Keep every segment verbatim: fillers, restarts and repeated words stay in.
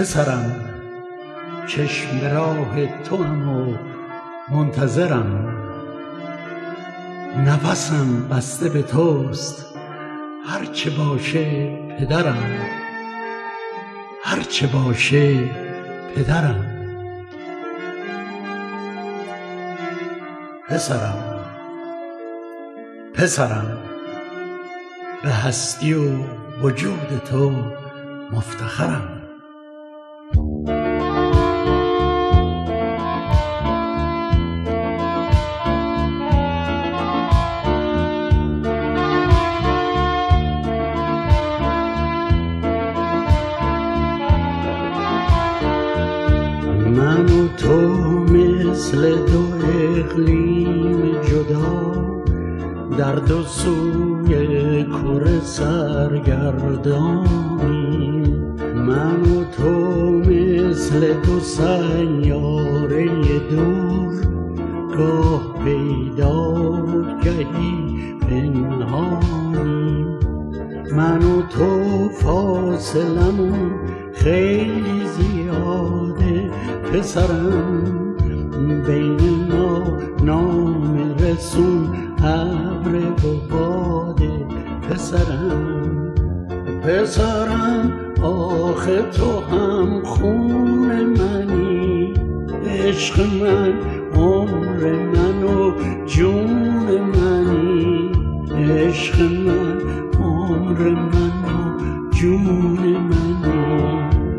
پسرم چشم به راه توام و منتظرم، نفسم بسته به توست هرچه باشه پدرم، هرچه باشه پدرم. پسرم پسرم به هستی و وجود تو مفتخرم. من و تو مثل دو اقلیم جدا، در دو سوی کره سرگردانیم. من و تو مثل دو سیاره دور، گاه پیدا و گهی پنهانیم. من و تو فاصلمون خیلی زیاده پسرم، بین ما نام رسون ابر و باده پسرم. پسرم آخه تو هم خون منی، عشق من عمر من و جون منی، عشق من عمر من و جون منی.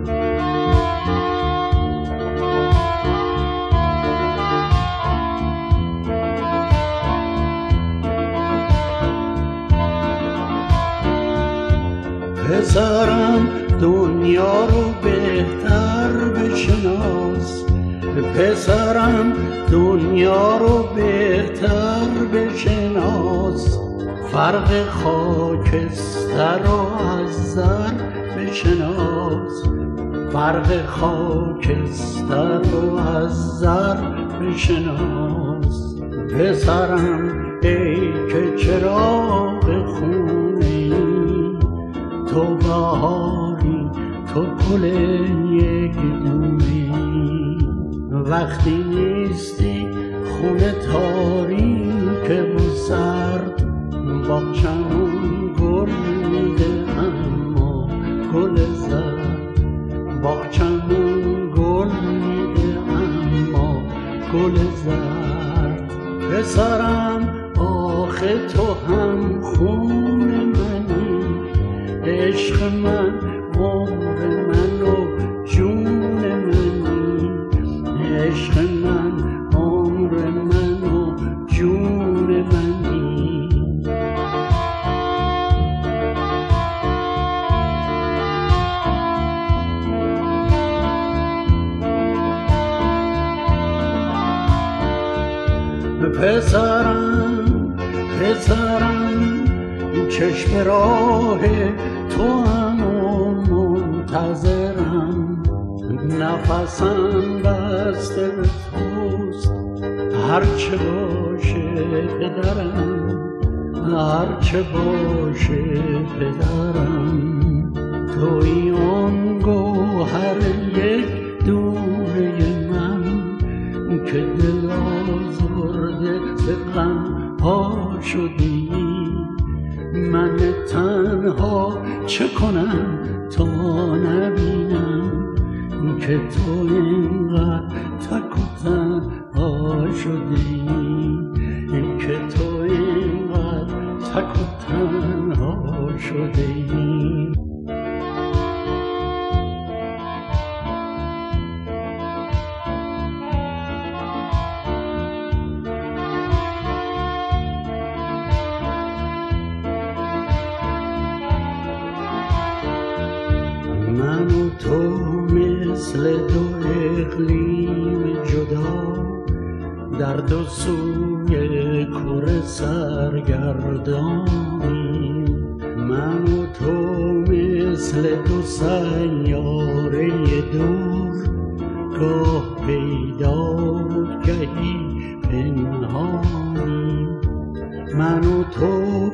پسرم دنیا رو بهتر بشناس، پسرم دنیا رو بهتر بشناس، فرق خاکستر رو از زر بشناس، فرق خاکستر رو از زر بشناس. پسرم ای که چراغ خونه‌ای، تو بهاری تو گل یک دونه‌ای، وقتی نیستی خونه تاریک و سرد، باغچمون گل میده اما گل زرد، باغچمون گل میده اما گل زرد. پسرم آخه تو هم خون منی، عشق من عمر من و جون منی، عشق من عمر من و جون منی. پسرم پسرم چشم راه تو هم منتظرم، نفسم بسته به توست هرچه باشه پدرم، هرچه باشه پدرم. توی آن گوهر یک دونه من که دل آزرده به غم ها شدی، من تنها چه کنم تا نبینم که تو اینقدر تک و تنها شدی، که تو اینقدر تک و تنها شدی. من و تو مثل دو اقلیم جدا، در دو سوی کره سرگردانیم. من و تو مثل دو سیاره دور، گاه پیدا و گهی پنهانیم. من و تو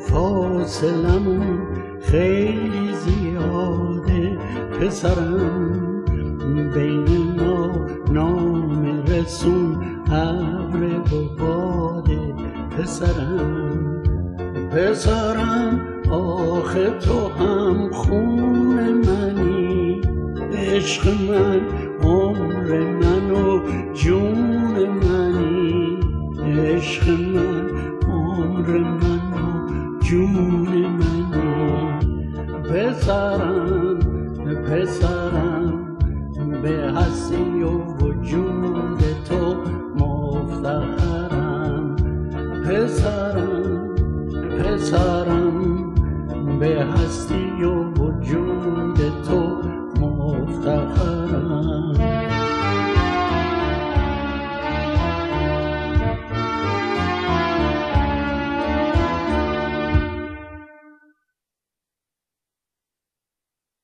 فاصلمون خیلی زیاده پسرم، بین ما نام رسون ابر و باده پسرم پسرم آخه تو هم خون منی عشق من عمر من و جون منی عشق من عمر من و جون منی پسرم پسرم به هستی و وجود تو مفتخرم پسرم